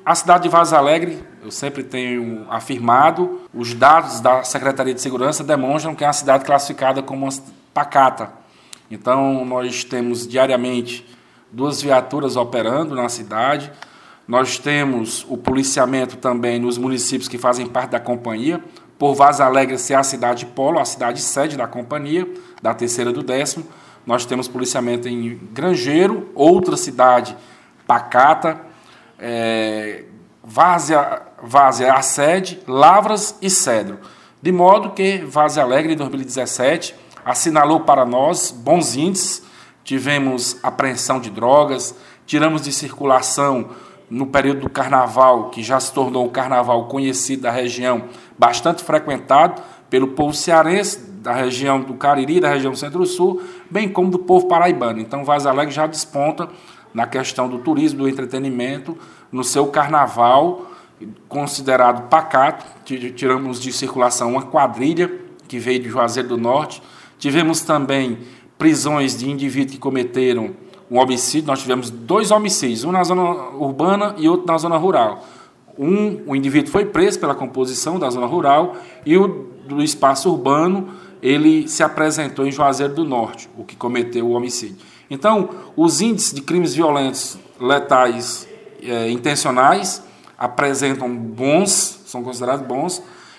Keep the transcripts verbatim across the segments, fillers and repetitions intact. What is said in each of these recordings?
A cidade de Vaza Alegre, eu sempre tenho afirmado, os dados da Secretaria de Segurança demonstram que é uma cidade classificada como uma pacata. Então, nós temos diariamente duas viaturas operando na cidade. Nós temos o policiamento também nos municípios que fazem parte da companhia, por Vaza Alegre ser a cidade polo, a cidade sede da companhia, da terceira do décimo. Nós temos policiamento em Grangeiro, outra cidade pacata, é, Várzea, Várzea a sede, Lavras e Cedro. De modo que Vaza Alegre, em dois mil e dezessete, assinalou para nós bons índices. Tivemos apreensão de drogas, tiramos de circulação no período do carnaval, que já se tornou um carnaval conhecido da região, bastante frequentado pelo povo cearense, da região do Cariri, da região centro-sul, bem como do povo paraibano. Então, Vaza Alegre já desponta na questão do turismo, do entretenimento, no seu carnaval, considerado pacato. Tiramos de circulação uma quadrilha que veio de Juazeiro do Norte. Tivemos também prisões de indivíduos que cometeram um homicídio. Nós tivemos dois homicídios, um na zona urbana e outro na zona rural. Um, o indivíduo foi preso pela composição da zona rural e o do espaço urbano, ele se apresentou em Juazeiro do Norte, o que cometeu o homicídio. Então, os índices de crimes violentos, letais, é, intencionais, apresentam bons, são considerados bons,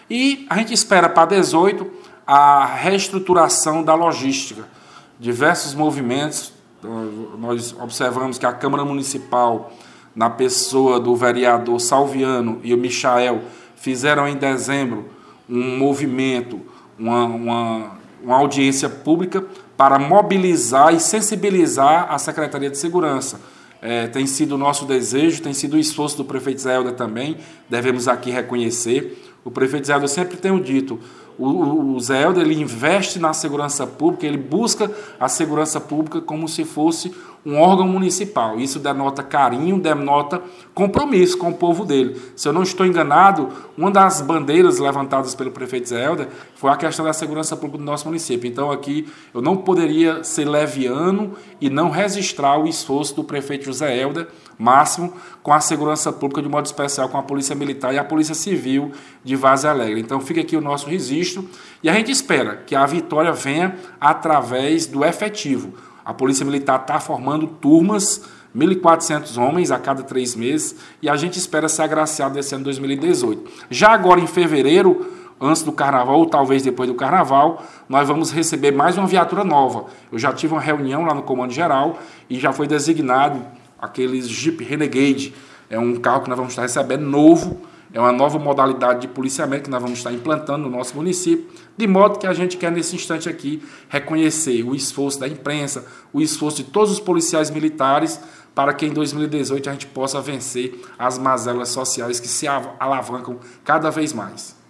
e a gente espera para dezoito a reestruturação da logística. Diversos movimentos, nós observamos que a Câmara Municipal, na pessoa do vereador Salviano e o Michael, fizeram em dezembro um movimento, uma, uma, uma audiência pública para mobilizar e sensibilizar a Secretaria de Segurança. É, tem sido o nosso desejo, tem sido o esforço do prefeito Zé Helder também, devemos aqui reconhecer. O prefeito Zé Helder sempre tem dito, o, o, o Zé Helder, ele investe na segurança pública, ele busca a segurança pública como se fosse um órgão municipal. Isso denota carinho, denota compromisso com o povo dele. Se eu não estou enganado, uma das bandeiras levantadas pelo prefeito Zé Helder foi a questão da segurança pública do nosso município. Então aqui eu não poderia ser leviano e não registrar o esforço do prefeito José Helder Máximo com a segurança pública, de modo especial com a Polícia Militar e a Polícia Civil de Vaza Alegre. Então fica aqui o nosso registro e a gente espera que a vitória venha através do efetivo. A Polícia Militar está formando turmas, mil e quatrocentos homens a cada três meses, e a gente espera ser agraciado nesse ano dois mil e dezoito. Já agora em fevereiro, antes do Carnaval, ou talvez depois do Carnaval, nós vamos receber mais uma viatura nova. Eu já tive uma reunião lá no Comando Geral e já foi designado aqueles Jeep Renegade. É um carro que nós vamos estar recebendo novo, é uma nova modalidade de policiamento que nós vamos estar implantando no nosso município, de modo que a gente quer, nesse instante aqui, reconhecer o esforço da imprensa, o esforço de todos os policiais militares, para que em dois mil e dezoito a gente possa vencer as mazelas sociais que se alavancam cada vez mais.